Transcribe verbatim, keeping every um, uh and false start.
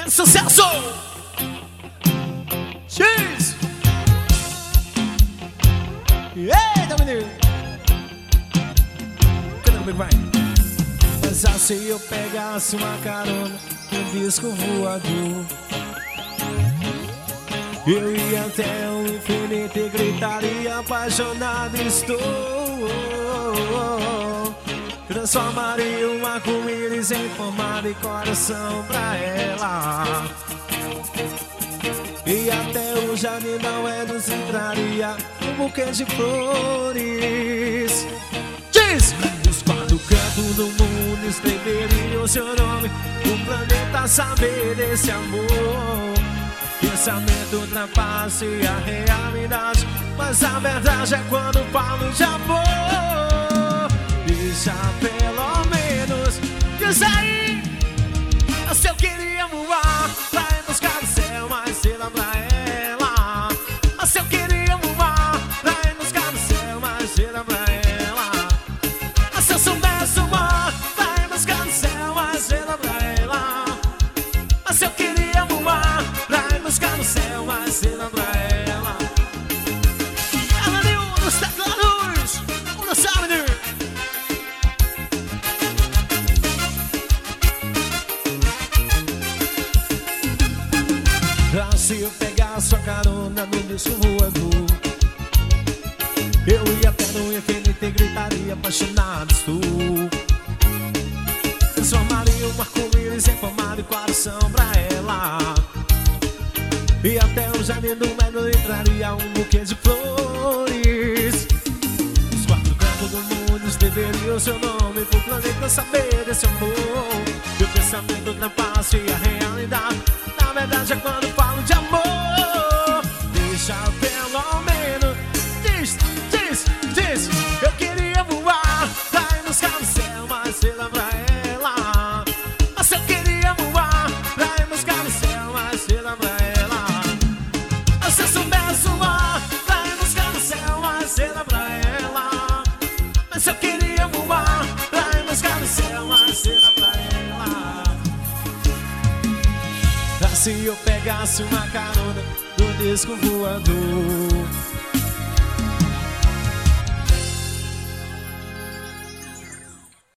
É sucesso! X! Eita, menino! Canta comigo, vai! Mas assim eu pegasse uma carona um disco voador, eu ia até o infinito e gritaria apaixonado estou. Transformaria um arco-íris em forma de coração pra ela, e até o jardim não é nos entraria um buquê de flores. Diz! Os quatro cantos do mundo escreveriam o seu nome, o planeta saber desse amor. Pensamento ultrapasse a realidade, mas a verdade é quando falo de amor. Deixa pelo menos diz aí, se eu queria voar pra ir buscar o céu, mas sei lá pra ela. Se eu queria voar pra ir buscar o céu, mas sei lá pra ela. Se eu soubesse voar pra ir buscar o céu, mas sei lá pra ela. Se eu queria voar pra ir buscar o céu, mas sei lá pra ela. Ela deu nos teclados, não sabe, né? Se eu pegar sua carona no disco voador, eu ia até no infinito e gritaria apaixonado estou. Transformaria um arco-íris em forma de coração pra ela, e até o jardim do medo entraria um buquê de flores. Os quatro cantos do mundo escreveriam o seu nome pro planeta saber desse amor. Meu pensamento ultrapasse a realidade, na verdade é quando falo de amor. Deixa pelo menos diz, diz, diz. Eu queria voar pra ir buscar o céu, mas sei lá pra ela. Mas eu queria voar pra ir buscar o céu, mas sei lá pra ela. Se eu soubesse voar pra ir buscar o céu, mas sei lá pra ela. Mas eu queria voar pra ir buscar o céu, mas sei lá pra ela. Se eu pegasse uma carona do disco voador,